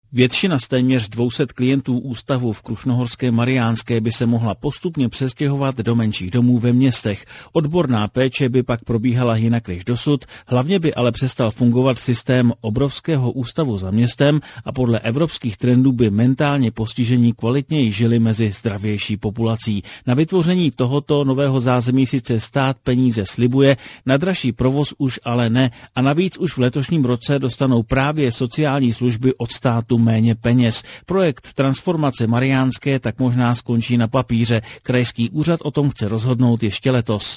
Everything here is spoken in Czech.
Většina z téměř 200 klientů ústavu v Krušnohorské Mariánské by se mohla postupně přestěhovat do menších domů ve městech. Odborná péče by pak probíhala jinak než dosud, hlavně by ale přestal fungovat systém obrovského ústavu za městem a podle evropských trendů by mentálně postižení kvalitněji žili mezi zdravější populací. Na vytvoření tohoto nového zázemí sice stát peníze slibuje, na dražší provoz už ale ne a navíc už v letošním roce dostanou právě sociální služby od státu méně peněz. Projekt transformace Mariánské tak možná skončí na papíře. Krajský úřad o tom chce rozhodnout ještě letos.